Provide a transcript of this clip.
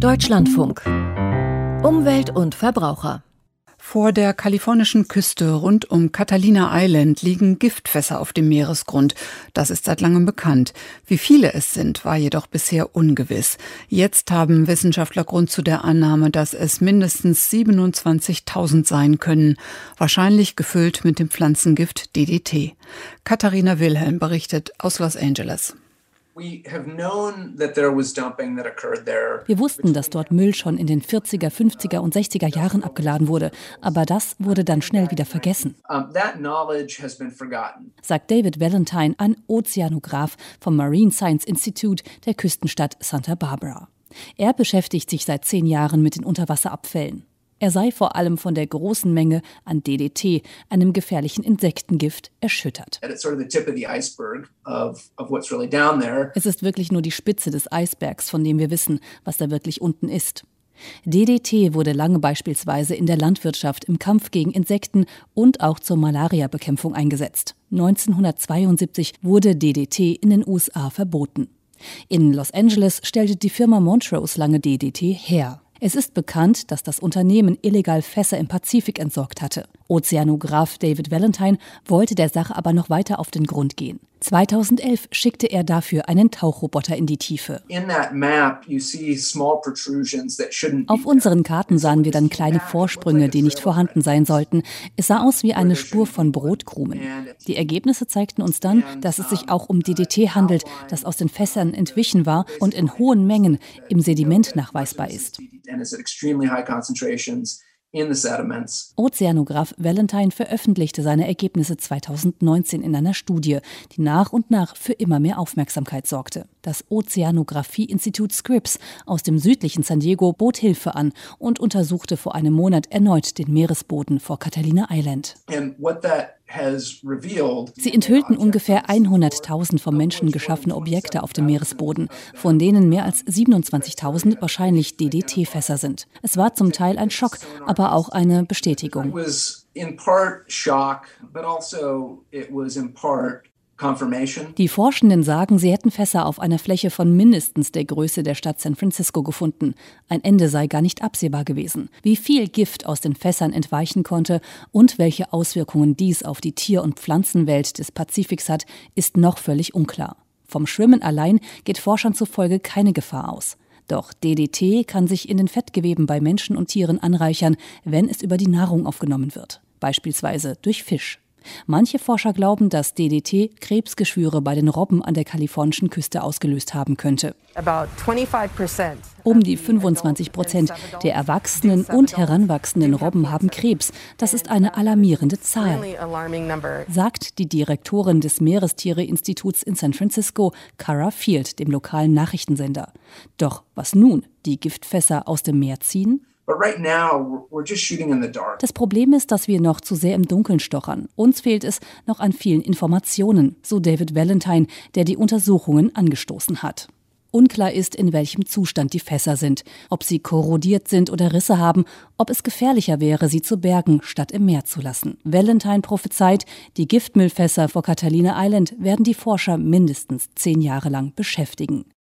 Deutschlandfunk. Umwelt und Verbraucher. Vor der kalifornischen Küste rund um Catalina Island liegen Giftfässer auf dem Meeresgrund. Das ist seit langem bekannt. Wie viele es sind, war jedoch bisher ungewiss. Jetzt haben Wissenschaftler Grund zu der Annahme, dass es mindestens 27.000 sein können. Wahrscheinlich gefüllt mit dem Pflanzengift DDT. Katharina Wilhelm berichtet aus Los Angeles. Wir wussten, dass dort Müll schon in den 40er, 50er und 60er Jahren abgeladen wurde. Aber das wurde dann schnell wieder vergessen, sagt David Valentine, ein Ozeanograph vom Marine Science Institute der Küstenstadt Santa Barbara. Er beschäftigt sich seit 10 Jahren mit den Unterwasserabfällen. Er sei vor allem von der großen Menge an DDT, einem gefährlichen Insektengift, erschüttert. Es ist wirklich nur die Spitze des Eisbergs, von dem wir wissen, was da wirklich unten ist. DDT wurde lange beispielsweise in der Landwirtschaft im Kampf gegen Insekten und auch zur Malariabekämpfung eingesetzt. 1972 wurde DDT in den USA verboten. In Los Angeles stellte die Firma Montrose lange DDT her. Es ist bekannt, dass das Unternehmen illegal Fässer im Pazifik entsorgt hatte. Ozeanograph David Valentine wollte der Sache aber noch weiter auf den Grund gehen. 2011 schickte er dafür einen Tauchroboter in die Tiefe. Auf unseren Karten sahen wir dann kleine Vorsprünge, die nicht vorhanden sein sollten. Es sah aus wie eine Spur von Brotkrumen. Die Ergebnisse zeigten uns dann, dass es sich auch um DDT handelt, das aus den Fässern entwichen war und in hohen Mengen im Sediment nachweisbar ist. Ozeanograph Valentine veröffentlichte seine Ergebnisse 2019 in einer Studie, die nach und nach für immer mehr Aufmerksamkeit sorgte. Das Ozeanographie-Institut Scripps aus dem südlichen San Diego bot Hilfe an und untersuchte vor einem Monat erneut den Meeresboden vor Catalina Island. Sie enthüllten ungefähr 100.000 vom Menschen geschaffene Objekte auf dem Meeresboden, von denen mehr als 27.000 wahrscheinlich DDT-Fässer sind. Es war zum Teil ein Schock, aber auch eine Bestätigung. Die Forschenden sagen, sie hätten Fässer auf einer Fläche von mindestens der Größe der Stadt San Francisco gefunden. Ein Ende sei gar nicht absehbar gewesen. Wie viel Gift aus den Fässern entweichen konnte und welche Auswirkungen dies auf die Tier- und Pflanzenwelt des Pazifiks hat, ist noch völlig unklar. Vom Schwimmen allein geht Forschern zufolge keine Gefahr aus. Doch DDT kann sich in den Fettgeweben bei Menschen und Tieren anreichern, wenn es über die Nahrung aufgenommen wird, beispielsweise durch Fisch. Manche Forscher glauben, dass DDT Krebsgeschwüre bei den Robben an der kalifornischen Küste ausgelöst haben könnte. Um die 25% der erwachsenen und heranwachsenden Robben haben Krebs. Das ist eine alarmierende Zahl, sagt die Direktorin des Meerestiere-Instituts in San Francisco, Cara Field, dem lokalen Nachrichtensender. Doch was nun? Die Giftfässer aus dem Meer ziehen? Das Problem ist, dass wir noch zu sehr im Dunkeln stochern. Uns fehlt es noch an vielen Informationen, so David Valentine, der die Untersuchungen angestoßen hat. Unklar ist, in welchem Zustand die Fässer sind, ob sie korrodiert sind oder Risse haben, ob es gefährlicher wäre, sie zu bergen, statt im Meer zu lassen. Valentine prophezeit, die Giftmüllfässer vor Catalina Island werden die Forscher mindestens 10 Jahre lang beschäftigen.